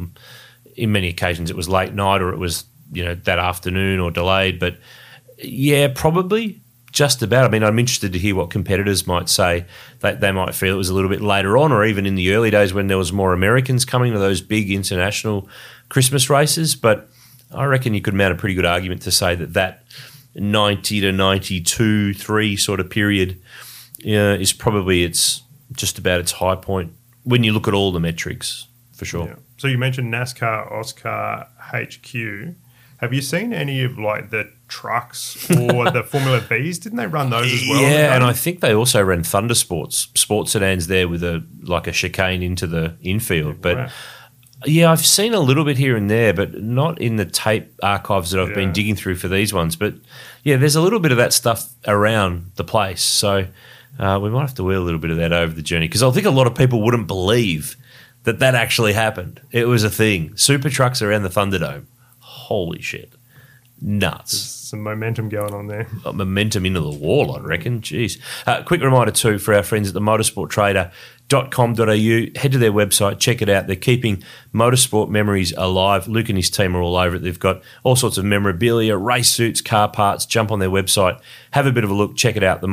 In many occasions it was late night or it was, that afternoon or delayed. But yeah, probably just about. I'm interested to hear what competitors might say. They might feel it was a little bit later on, or even in the early days when there was more Americans coming to those big international Christmas races. But I reckon you could mount a pretty good argument to say that 90 to 92, 3 sort of period is probably just about its high point when you look at all the metrics, for sure. Yeah. So you mentioned NASCAR Oscar HQ. Have you seen any of like the trucks or the Formula Vs? Didn't they run those as well? Yeah, and I think they also ran Thunder sports sedans there with a chicane into the infield. But Right. yeah, I've seen a little bit here and there, but not in the tape archives that I've been digging through for these ones. But yeah, there's a little bit of that stuff around the place. So we might have to wheel a little bit of that over the journey, because I think a lot of people wouldn't believe that actually happened. It was a thing. Super trucks around the Thunderdome. Holy shit. Nuts. Some momentum going on there. Momentum into the wall, I reckon. Jeez. Quick reminder too for our friends at the motorsporttrader.com.au. Head to their website, check it out. They're keeping motorsport memories alive. Luke and his team are all over it. They've got all sorts of memorabilia, race suits, car parts. Jump on their website, have a bit of a look, check it out, the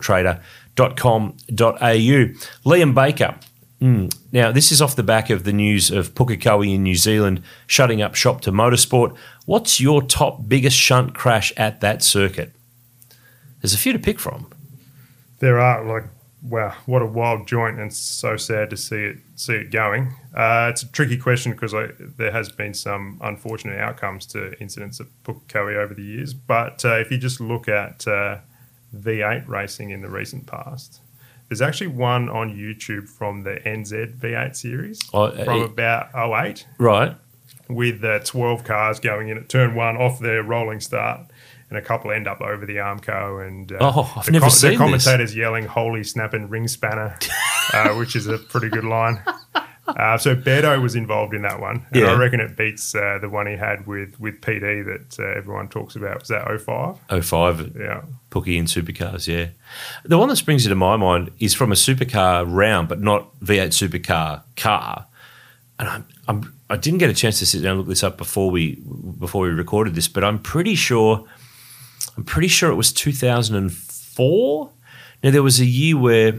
motorsporttrader.com.au. Liam Baker. Now, this is off the back of the news of Pukekohe in New Zealand shutting up shop to motorsport. What's your top biggest shunt crash at that circuit? There's a few to pick from. There are, like, wow, what a wild joint, and so sad to see it going. It's a tricky question because there has been some unfortunate outcomes to incidents at Pukekohe over the years. But if you just look at V8 racing in the recent past, there's actually one on YouTube from the NZ V8 series from about 08. Right. With 12 cars going in at turn one off their rolling start, and a couple end up over the Armco. And I've never seen the commentators yelling, "Holy snapping ring spanner," which is a pretty good line. So Beto was involved in that one. And I reckon it beats the one he had with PD that everyone talks about. Was that 05? 05. Yeah. Pookie in supercars, yeah. The one that springs into my mind is from a supercar round, but not V8 supercar car. And I didn't get a chance to sit down and look this up before we recorded this, but I'm pretty sure it was 2004. Now there was a year where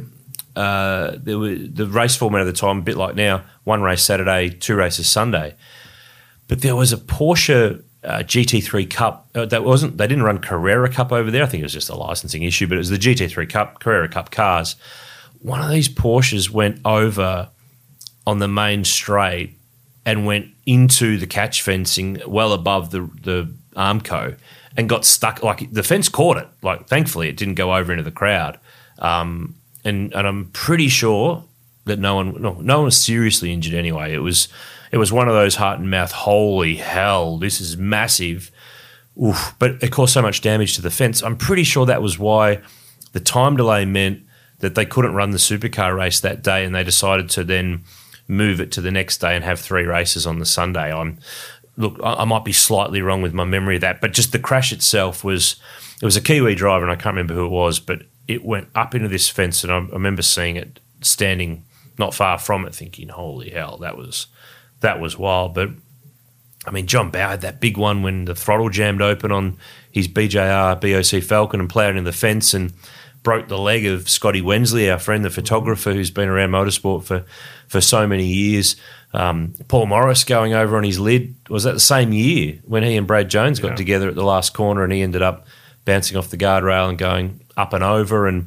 the race format at the time, a bit like now, one race Saturday, two races Sunday. But there was a Porsche GT3 Cup. They didn't run Carrera Cup over there. I think it was just a licensing issue, but it was the GT3 Cup, Carrera Cup cars. One of these Porsches went over on the main straight and went into the catch fencing well above the Armco and got stuck. Like, the fence caught it. Like, thankfully it didn't go over into the crowd. And I'm pretty sure that no one was seriously injured anyway. It was one of those heart and mouth, holy hell, this is massive. Oof. But it caused so much damage to the fence. I'm pretty sure that was why the time delay meant that they couldn't run the supercar race that day, and they decided to then move it to the next day and have 3 races on the Sunday. I might be slightly wrong with my memory of that, but just the crash itself was a Kiwi driver, and I can't remember who it was, but it went up into this fence, and I remember seeing it standing not far from it thinking, holy hell, that was wild. But, I mean, John Bowe had that big one when the throttle jammed open on his BJR BOC Falcon and ploughed in the fence and broke the leg of Scotty Wensley, our friend, the photographer who's been around motorsport for so many years. Paul Morris going over on his lid. Was that the same year when he and Brad Jones got together at the last corner and he ended up bouncing off the guardrail and going up and over? And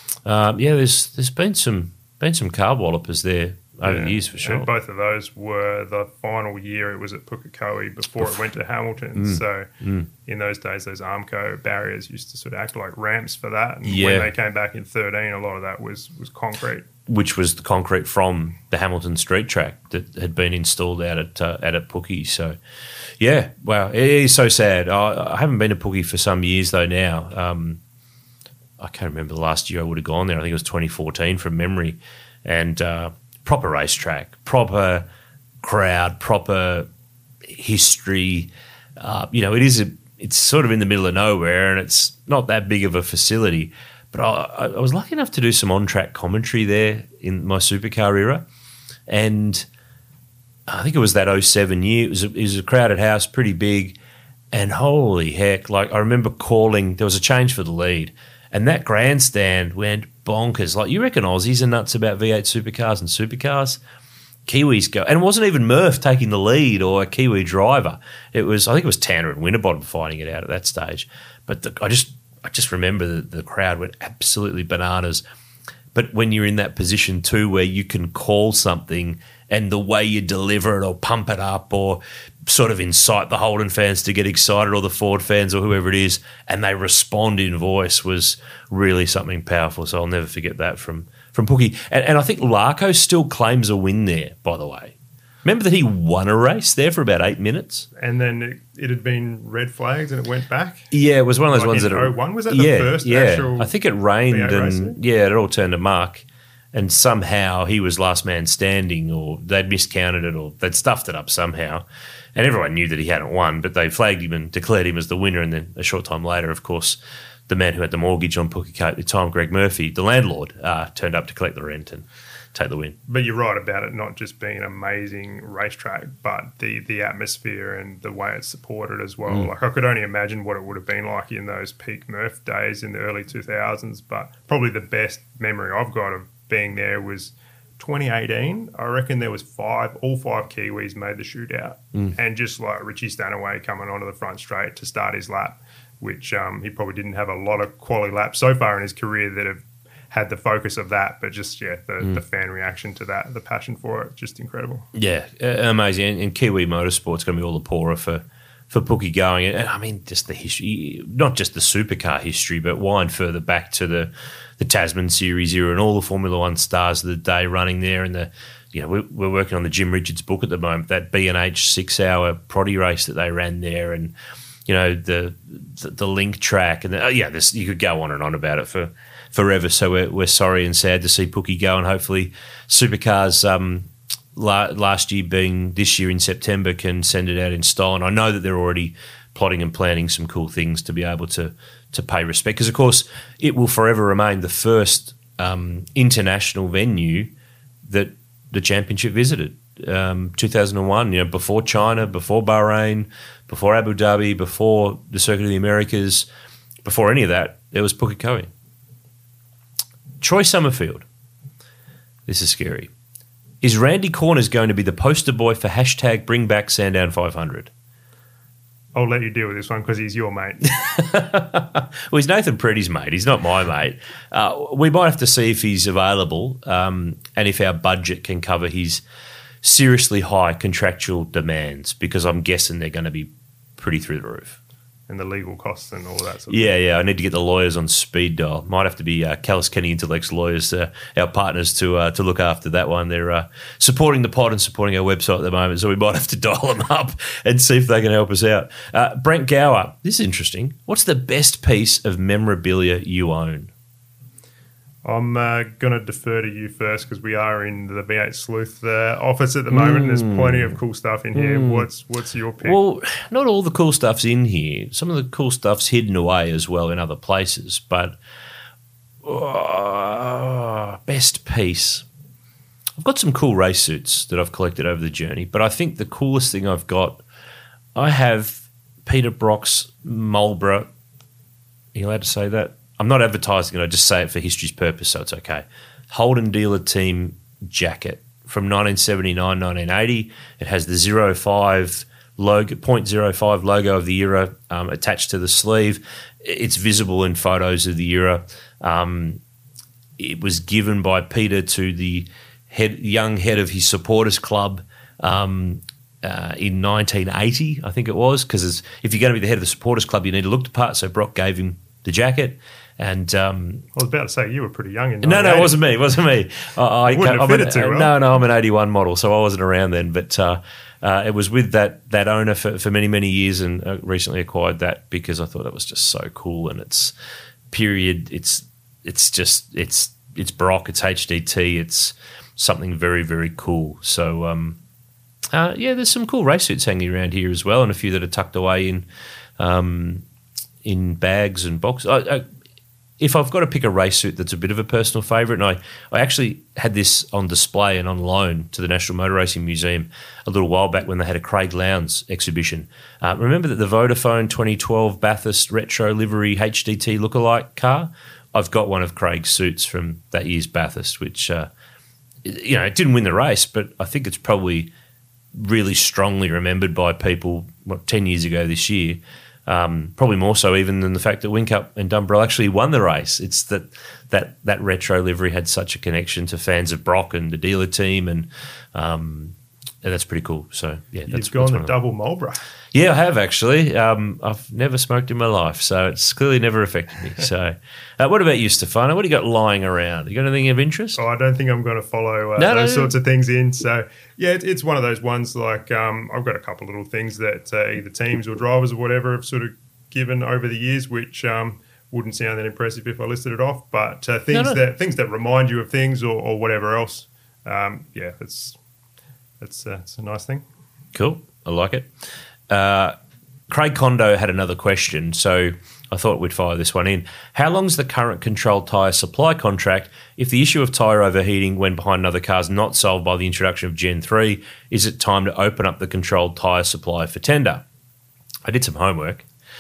there's been some car wallopers there over the years for sure. And both of those were the final year it was at Pukekohe before it went to Hamilton. So in those days, those Armco barriers used to sort of act like ramps for that. And when they came back in 13, a lot of that was concrete. Which was the concrete from the Hamilton street track that had been installed out at Pookie. So, yeah, wow, it is so sad. I haven't been to Pookie for some years though now. I can't remember the last year I would have gone there. I think it was 2014 from memory. And proper racetrack, proper crowd, proper history. It's sort of in the middle of nowhere and it's not that big of a facility. But I was lucky enough to do some on-track commentary there in my supercar era. And I think it was that 07 year. It was a crowded house, pretty big. And holy heck, like I remember calling, there was a change for the lead. And that grandstand went bonkers. Like, you reckon Aussies are nuts about V8 supercars and supercars? Kiwis go. And it wasn't even Murph taking the lead or a Kiwi driver. I think it was Tanner and Winterbottom fighting it out at that stage. But I just remember the crowd went absolutely bananas. But when you're in that position too where you can call something and the way you deliver it or pump it up or sort of incite the Holden fans to get excited or the Ford fans or whoever it is, and they respond in voice was really something powerful. So I'll never forget that from Pookie. And I think Larko still claims a win there, by the way. Remember that he won a race there for about 8 minutes? And then it had been red flags and it went back? Yeah, it was one of those ones in that... 01? Was that the first actual... I think it rained V8 race and, it all turned to muck. And somehow he was last man standing or they'd miscounted it or they'd stuffed it up somehow. And everyone knew that he hadn't won, but they flagged him and declared him as the winner. And then a short time later, of course, the man who had the mortgage on Pookie Coat at the time, Greg Murphy, the landlord, turned up to collect the rent and take the win. But you're right about it not just being an amazing racetrack, but the atmosphere and the way it's supported as well. Like I could only imagine what it would have been like in those peak Murph days in the early 2000s. But probably the best memory I've got of being there was 2018. I reckon there was all five Kiwis made the shootout, and just like Richie Stanaway coming onto the front straight to start his lap, which he probably didn't have a lot of quality laps so far in his career that have had the focus of that, but just the fan reaction to that, the passion for it, just incredible. Yeah, amazing. And Kiwi Motorsport's going to be all the poorer for Pookie going. And I mean, just the history, not just the supercar history, but wind further back to the Tasman Series era and all the Formula One stars of the day running there. And we're working on the Jim Richards book at the moment, that B&H 6-hour Proddy race that they ran there, and the link track, and you could go on and on about it for forever. So we're sorry and sad to see Pookie go, and hopefully Supercars last year being this year in September can send it out in style. And I know that they're already plotting and planning some cool things to be able to pay respect, because of course it will forever remain the first international venue that the championship visited. 2001, before China, before Bahrain, before Abu Dhabi, before the Circuit of the Americas, before any of that, there was Pukekohe. Troy Summerfield. This is scary. Is Randy Corners going to be the poster boy for hashtag Bring Back Sandown 500? I'll let you deal with this one because he's your mate. Well, he's Nathan Pretty's mate. He's not my mate. We might have to see if he's available and if our budget can cover his seriously high contractual demands, because I'm guessing they're going to be pretty through the roof. And the legal costs and all that sort of thing. Yeah. I need to get the lawyers on speed dial. Might have to be Callis Kenny Intellect's lawyers, our partners, to look after that one. They're supporting the pod and supporting our website at the moment, so we might have to dial them up and see if they can help us out. Brent Gower, this is interesting. What's the best piece of memorabilia you own? I'm going to defer to you first because we are in the V8 Sleuth office at the moment. There's plenty of cool stuff in here. What's your pick? Well, not all the cool stuff's in here. Some of the cool stuff's hidden away as well in other places. But best piece. I've got some cool race suits that I've collected over the journey, but I think the coolest thing I've got, I have Peter Brock's Marlboro. Are you allowed to say that? I'm not advertising it. I just say it for history's purpose, so it's okay. Holden Dealer Team jacket from 1979, 1980. It has the 05 logo, 0.05 logo of the era attached to the sleeve. It's visible in photos of the era. It was given by Peter to the young head of his supporters club in 1980, I think it was, because if you're going to be the head of the supporters club, you need to look the part, so Brock gave him the jacket. And I was about to say you were pretty young in 1980. No, it wasn't me. It wasn't me. Wouldn't have fitted too well. No, I'm an 81 model, so I wasn't around then. But it was with that owner for many, many years, and recently acquired that because I thought it was just so cool. And it's period. It's Brock. It's HDT. It's something very, very cool. So there's some cool race suits hanging around here as well, and a few that are tucked away in bags and boxes. If I've got to pick a race suit that's a bit of a personal favourite, and I actually had this on display and on loan to the National Motor Racing Museum a little while back when they had a Craig Lowndes exhibition. Remember that the Vodafone 2012 Bathurst Retro Livery HDT lookalike car? I've got one of Craig's suits from that year's Bathurst, which, it didn't win the race, but I think it's probably really strongly remembered by people, 10 years ago this year. Probably more so even than the fact that Whincup and Dumbrell actually won the race. It's that retro livery had such a connection to fans of Brock and the dealer team, and that's pretty cool. So yeah, You've gone the double Marlboro. Yeah, I have actually. I've never smoked in my life, so it's clearly never affected me. So, what about you, Stefano? What do you got lying around? You got anything of interest? Oh, I don't think I'm going to follow those sorts of things in. So, yeah, it's one of those ones like I've got a couple little things that either teams or drivers or whatever have sort of given over the years, which wouldn't sound that impressive if I listed it off. But things that remind you of things or whatever else. Yeah, it's a nice thing. Cool. I like it. Craig Kondo had another question, so I thought we'd fire this one in. How long is the current controlled tyre supply contract? If the issue of tyre overheating when behind another car is not solved by the introduction of Gen 3, is it time to open up the controlled tyre supply for tender? I did some homework.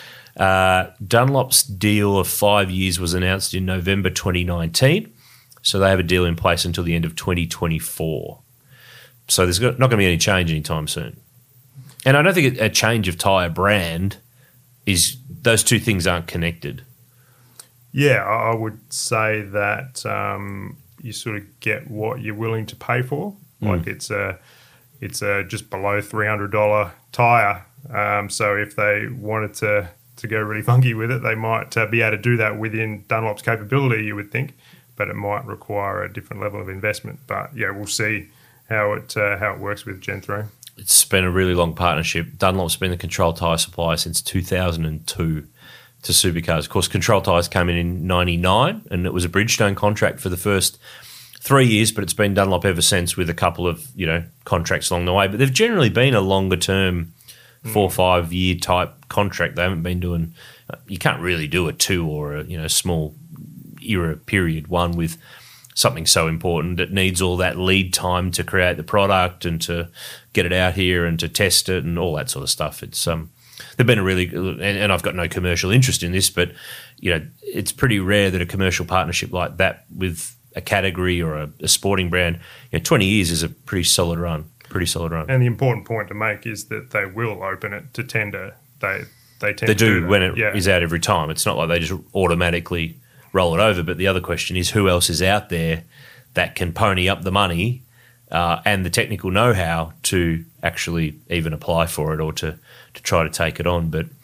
Dunlop's deal of 5 years was announced in November 2019, so they have a deal in place until the end of 2024. So there's not going to be any change anytime soon. And I don't think a change of tyre brand is – those two things aren't connected. Yeah, I would say that you sort of get what you're willing to pay for. Like it's a just below $300 tyre. So if they wanted to go really funky with it, they might be able to do that within Dunlop's capability, you would think. But it might require a different level of investment. But, yeah, we'll see how it works with Gen 3. It's been a really long partnership. Dunlop's been the control tyre supplier since 2002 to supercars. Of course, control tyres came in 99, and it was a Bridgestone contract for the first 3 years, but it's been Dunlop ever since with a couple of contracts along the way. But they've generally been a longer-term 4 or 5 year type contract. They haven't been doing – you can't really do a 2 or a small era period one with – something so important that needs all that lead time to create the product and to get it out here and to test it and all that sort of stuff. It's they've been a really and I've got no commercial interest in this, but it's pretty rare that a commercial partnership like that with a category or a sporting brand, 20 years is a pretty solid run. And the important point to make is that they will open it to tender. They tend to do when it is out every time. It's not like they just automatically roll it over. But the other question is who else is out there that can pony up the money and the technical know-how to actually even apply for it or to try to take it on. But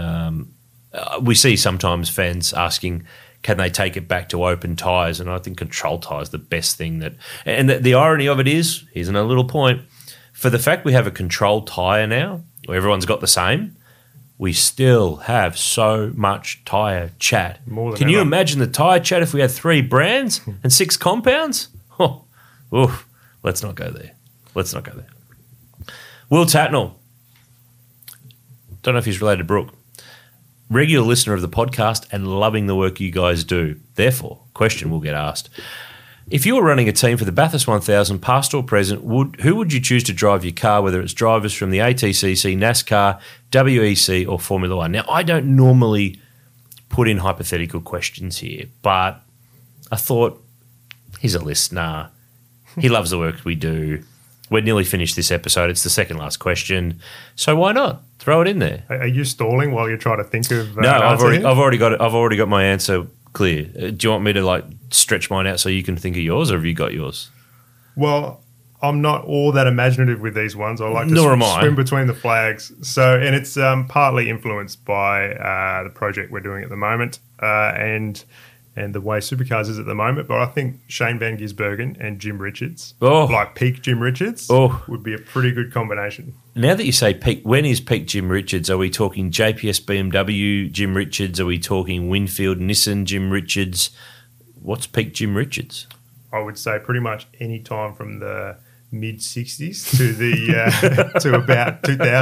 we see sometimes fans asking, can they take it back to open tyres? And I think control tyre is the best thing that – and the irony of it is, here's another little point, for the fact we have a controlled tyre now where everyone's got the same – we still have so much tyre chat. Can you imagine the tyre chat if we had 3 brands and 6 compounds? Oh, oof, let's not go there. Will Tatnell. Don't know if he's related to Brooke. Regular listener of the podcast and loving the work you guys do. Therefore, question will get asked. If you were running a team for the Bathurst 1000, past or present, who would you choose to drive your car, whether it's drivers from the ATCC, NASCAR, WEC or Formula One? Now, I don't normally put in hypothetical questions here, but I thought he's a listener. He loves the work we do. We're nearly finished this episode. It's the second last question. So why not? Throw it in there. Are you stalling while you're trying to think of No, I've already got my answer clear. Do you want me to stretch mine out so you can think of yours, or have you got yours? Well, I'm not all that imaginative with these ones. I like to swim between the flags. So, and it's partly influenced by the project we're doing at the moment and the way Supercars is at the moment. But I think Shane Van Gisbergen and Jim Richards, peak Jim Richards, would be a pretty good combination. Now that you say peak, when is peak Jim Richards? Are we talking JPS BMW Jim Richards? Are we talking Winfield Nissan Jim Richards? What's peak Jim Richards? I would say pretty much any time from the mid-60s to the to about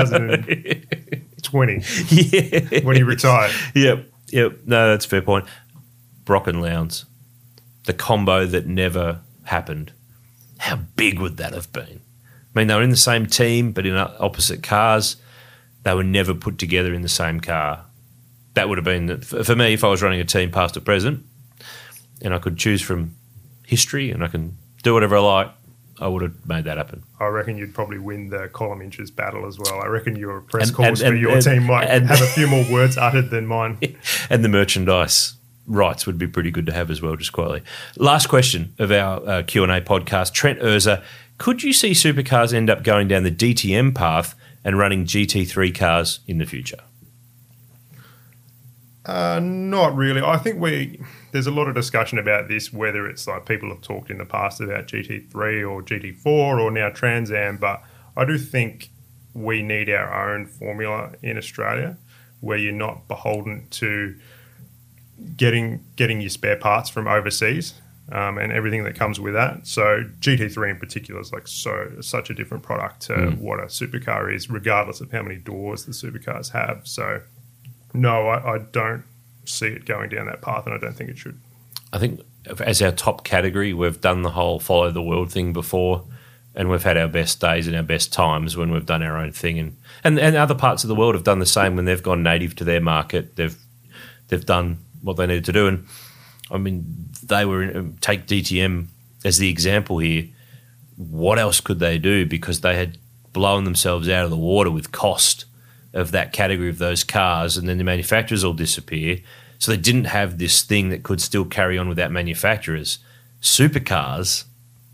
2020 when he retired. Yep. No, that's a fair point. Brock and Lowndes, the combo that never happened. How big would that have been? I mean, they were in the same team but in opposite cars. They were never put together in the same car. That would have been, for me, if I was running a team past or present, and I could choose from history and I can do whatever I like, I would have made that happen. I reckon you'd probably win the column inches battle as well. I reckon your press calls for your team might have a few more words uttered than mine. And the merchandise rights would be pretty good to have as well, just quietly. Last question of our Q&A podcast. Trent Urza, could you see supercars end up going down the DTM path and running GT3 cars in the future? Not really. I think there's a lot of discussion about this, whether it's like people have talked in the past about GT3 or GT4 or now Trans Am, but I do think we need our own formula in Australia where you're not beholden to getting your spare parts from overseas and everything that comes with that. So GT3 in particular is like such a different product to what a supercar is, regardless of how many doors the supercars have. So no, I don't see it going down that path, and I don't think it should. I think as our top category, we've done the whole follow the world thing before, and we've had our best days and our best times when we've done our own thing. And other parts of the world have done the same when they've gone native to their market. They've done what they needed to do. And, I mean, take DTM as the example here. What else could they do? Because they had blown themselves out of the water with cost of that category of those cars, and then the manufacturers all disappear. So they didn't have this thing that could still carry on without manufacturers. Supercars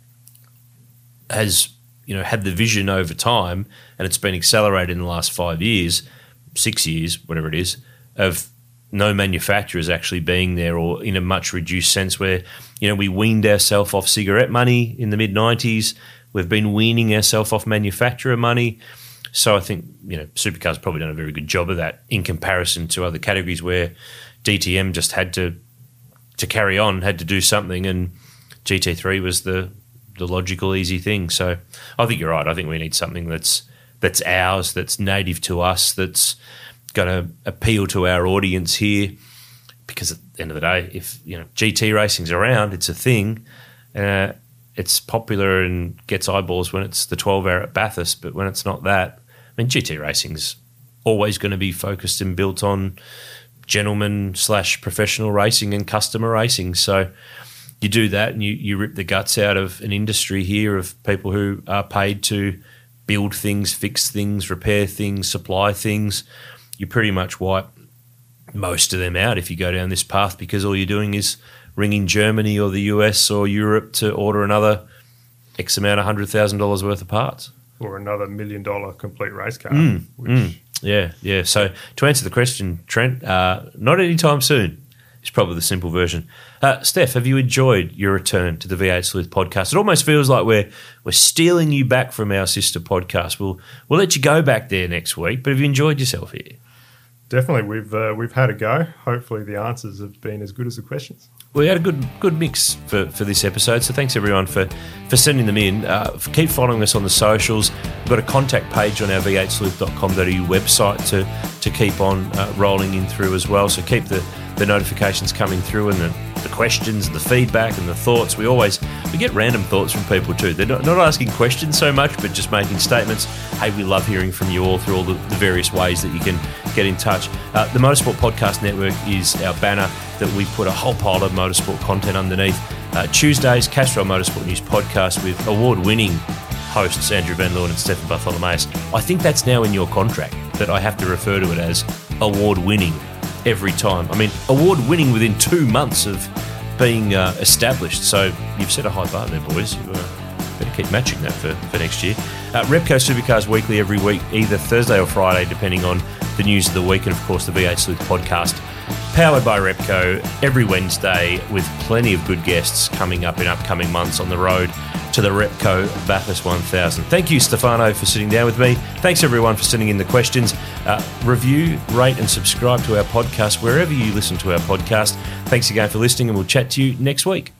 has, had the vision over time, and it's been accelerated in the last 5 years, 6 years, whatever it is, of no manufacturers actually being there, or in a much reduced sense where, we weaned ourselves off cigarette money in the mid-90s. We've been weaning ourselves off manufacturer money. So I think, supercars probably done a very good job of that in comparison to other categories where DTM just had to carry on, had to do something, and GT3 was the logical, easy thing. So I think you're right. I think we need something that's ours, that's native to us, that's going to appeal to our audience here. Because at the end of the day, if GT racing's around, it's a thing. It's popular and gets eyeballs when it's the 12-hour at Bathurst, but when it's not that, I mean, GT racing's always going to be focused and built on gentleman/professional racing and customer racing. So you do that and you rip the guts out of an industry here of people who are paid to build things, fix things, repair things, supply things. You pretty much wipe most of them out if you go down this path, because all you're doing is ringing Germany or the US or Europe to order another X amount of $100,000 worth of parts. Or another $1 million complete race car. Yeah. So to answer the question, Trent, not anytime soon is probably the simple version. Steph, have you enjoyed your return to the V8 Sleuth podcast? It almost feels like we're stealing you back from our sister podcast. We'll let you go back there next week, but have you enjoyed yourself here? Definitely. We've had a go. Hopefully the answers have been as good as the questions. We had a good mix for this episode, so thanks everyone for sending them in. Keep following us on the socials. We've got a contact page on our v8sleuth.com.au website to keep on rolling in through as well, so keep the notifications coming through, and the questions and the feedback and the thoughts. We get random thoughts from people too. They're not asking questions so much, but just making statements. Hey, we love hearing from you all through all the various ways that you can get in touch. The Motorsport Podcast Network is our banner that we put a whole pile of motorsport content underneath. Tuesdays, Castrol Motorsport News Podcast with award-winning hosts Andrew Van Leeuwen and Stefan Bartholomaeus. I think that's now in your contract, that I have to refer to it as award-winning every time. I mean, award-winning within 2 months of being established. So you've set a high bar there, boys. You better keep matching that for next year. Repco Supercars Weekly every week, either Thursday or Friday, depending on the news of the week. And, of course, the V8 Sleuth podcast, powered by Repco, every Wednesday, with plenty of good guests coming up in upcoming months on the road to the Repco Bathurst 1000. Thank you, Stefano, for sitting down with me. Thanks, everyone, for sending in the questions. Review, rate and subscribe to our podcast wherever you listen to our podcast. Thanks again for listening, and we'll chat to you next week.